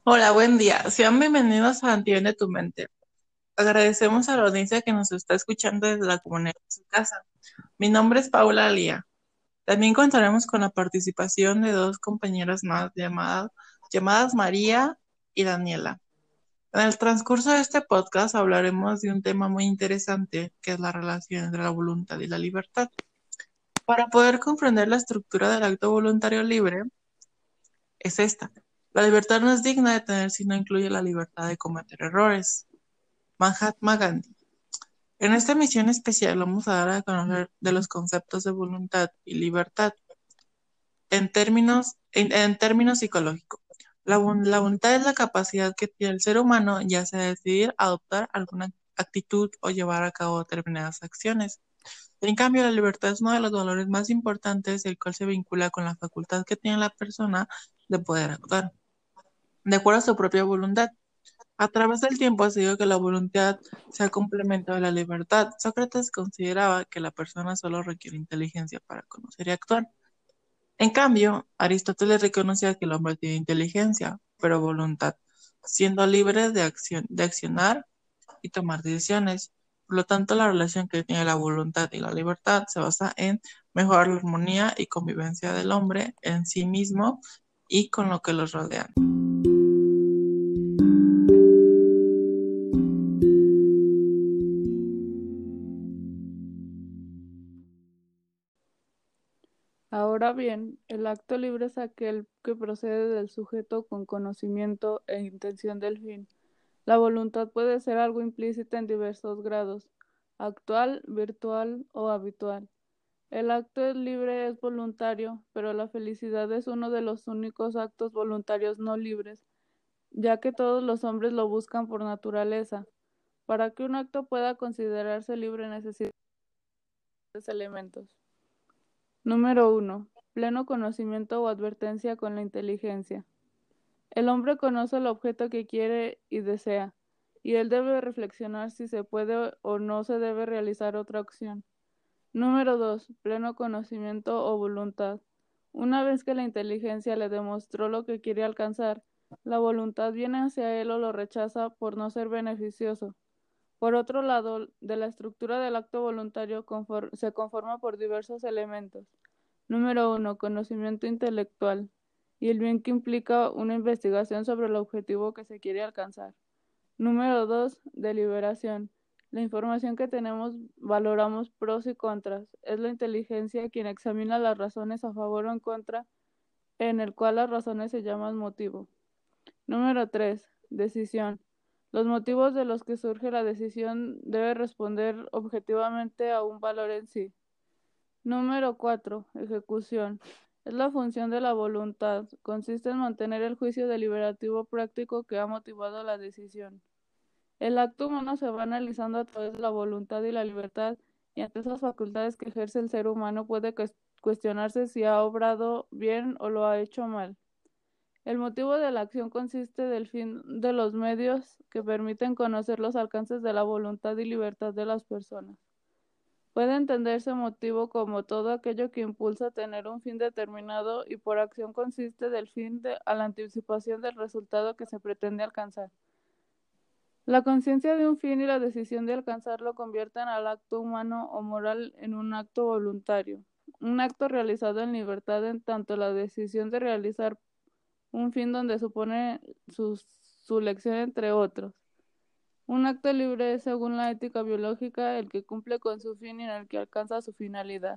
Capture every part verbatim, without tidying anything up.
Hola, buen día. Sean bienvenidos a Antivende tu Mente. Agradecemos a la audiencia que nos está escuchando desde la comunidad de su casa. Mi nombre es Paula Lía. También contaremos con la participación de dos compañeras más llamadas, llamadas María y Daniela. En el transcurso de este podcast hablaremos de un tema muy interesante, que es la relación entre la voluntad y la libertad. Para poder comprender la estructura del acto voluntario libre, es esta. La libertad no es digna de tener si no incluye la libertad de cometer errores. Mahatma Gandhi. En esta emisión especial vamos a dar a conocer de los conceptos de voluntad y libertad en términos, en, en términos psicológicos. La, la voluntad es la capacidad que tiene el ser humano, ya sea de decidir, adoptar alguna actitud o llevar a cabo determinadas acciones. En cambio, la libertad es uno de los valores más importantes, el cual se vincula con la facultad que tiene la persona de poder actuar, de acuerdo a su propia voluntad. A través del tiempo ha sido que la voluntad sea complemento de la libertad. Sócrates consideraba que la persona solo requiere inteligencia para conocer y actuar. En cambio, Aristóteles reconocía que el hombre tiene inteligencia, pero voluntad, siendo libre de acción, de accionar y tomar decisiones. Por lo tanto, la relación que tiene la voluntad y la libertad se basa en mejorar la armonía y convivencia del hombre en sí mismo y con lo que los rodea. Ahora bien, el acto libre es aquel que procede del sujeto con conocimiento e intención del fin. La voluntad puede ser algo implícita en diversos grados, actual, virtual o habitual. El acto libre es voluntario, pero la felicidad es uno de los únicos actos voluntarios no libres, ya que todos los hombres lo buscan por naturaleza. Para que un acto pueda considerarse libre necesita tres elementos. Número uno. Pleno conocimiento o advertencia con la inteligencia. El hombre conoce el objeto que quiere y desea, y él debe reflexionar si se puede o no se debe realizar otra acción. Número dos. Pleno conocimiento o voluntad. Una vez que la inteligencia le demostró lo que quiere alcanzar, la voluntad viene hacia él o lo rechaza por no ser beneficioso. Por otro lado, de la estructura del acto voluntario confor- se conforma por diversos elementos. Número uno. Conocimiento intelectual, y el bien que implica una investigación sobre el objetivo que se quiere alcanzar. Número dos. Deliberación. La información que tenemos valoramos pros y contras. Es la inteligencia quien examina las razones a favor o en contra, en el cual las razones se llaman motivo. Número tres. Decisión. Los motivos de los que surge la decisión debe responder objetivamente a un valor en sí. Número cuatro. Ejecución. Es la función de la voluntad. Consiste en mantener el juicio deliberativo práctico que ha motivado la decisión. El acto humano se va analizando a través de la voluntad y la libertad, y ante esas facultades que ejerce el ser humano puede cues- cuestionarse si ha obrado bien o lo ha hecho mal. El motivo de la acción consiste del fin de los medios que permiten conocer los alcances de la voluntad y libertad de las personas. Puede entenderse motivo como todo aquello que impulsa a tener un fin determinado, y por acción consiste del fin de, a la anticipación del resultado que se pretende alcanzar. La conciencia de un fin y la decisión de alcanzarlo convierten al acto humano o moral en un acto voluntario, un acto realizado en libertad, en tanto la decisión de realizar un fin donde supone su, su elección entre otros. Un acto libre es, según la ética biológica, el que cumple con su fin y en el que alcanza su finalidad.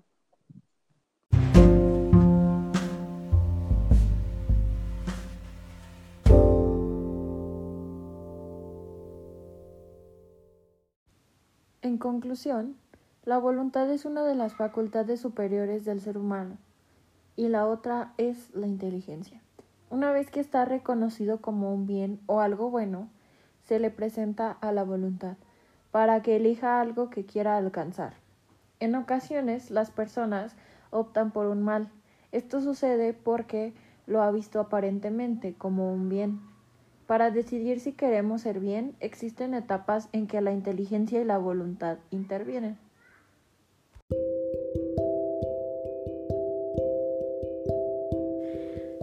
En conclusión, la voluntad es una de las facultades superiores del ser humano y la otra es la inteligencia. Una vez que está reconocido como un bien o algo bueno, se le presenta a la voluntad para que elija algo que quiera alcanzar. En ocasiones, las personas optan por un mal. Esto sucede porque lo ha visto aparentemente como un bien. Para decidir si queremos ser bien, existen etapas en que la inteligencia y la voluntad intervienen.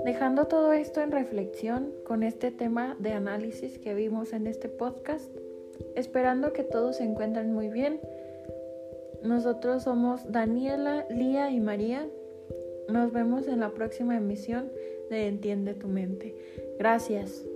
Dejando todo esto en reflexión con este tema de análisis que vimos en este podcast, esperando que todos se encuentren muy bien. Nosotros somos Daniela, Lía y María. Nos vemos en la próxima emisión de Entiende tu mente. Gracias.